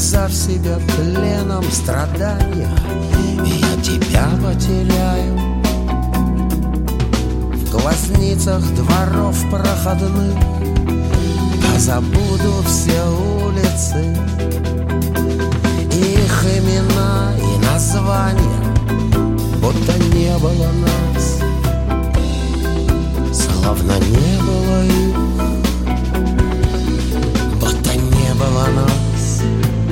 Показав себя пленом страдания, я тебя потеряю в глазницах дворов проходных. Забуду все улицы, их имена и названия, будто не было нас, словно не было их, будто не было нас,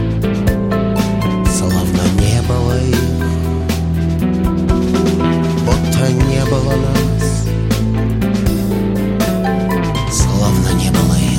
словно не было их, будто не было нас, словно не было их.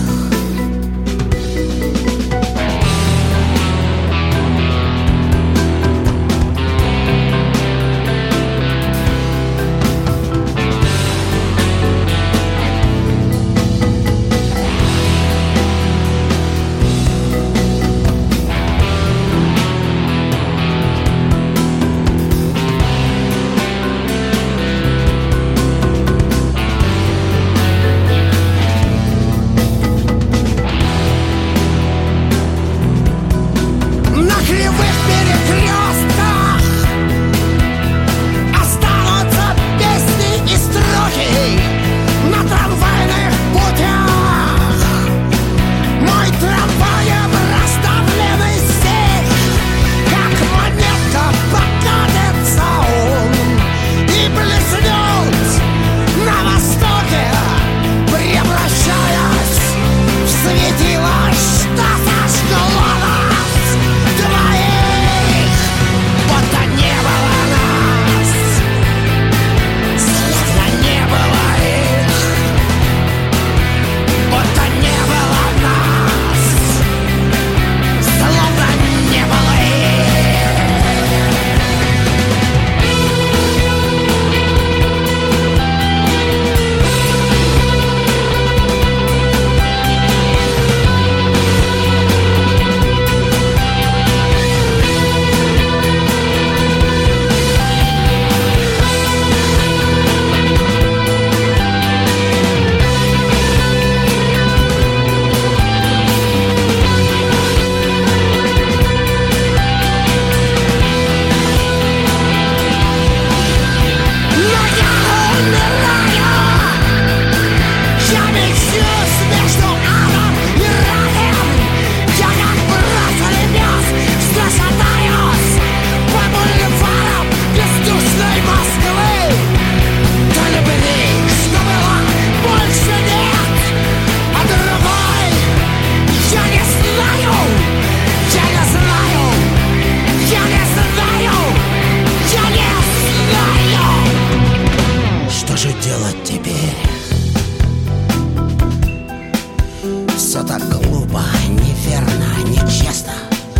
Все так глупо, неверно, нечестно.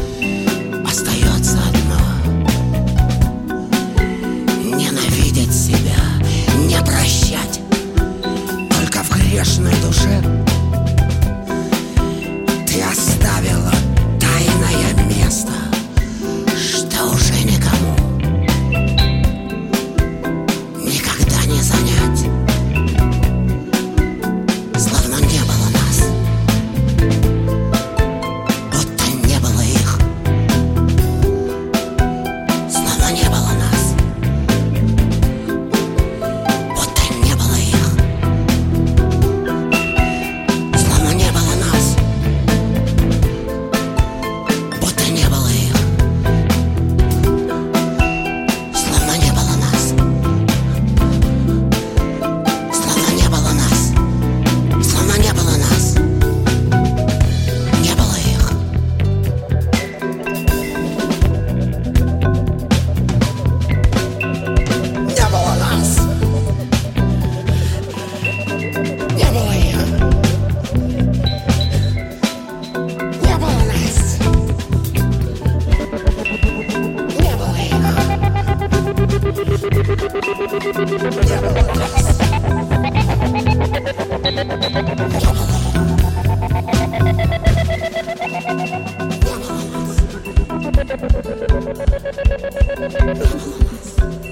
Остается одно: ненавидеть себя, не прощать. Только в грешной душе ты оставила тайное место, что уже никому никогда не занять. Словно не было нас, будто не было их. Словно не было нас, будто не было их. Словно не было нас, будто не было их. Словно не было нас, словно не было нас. Словно не было нас, не было их. Не было нас, не было их. Не было нас, не было их. Не было нас. Не было нас.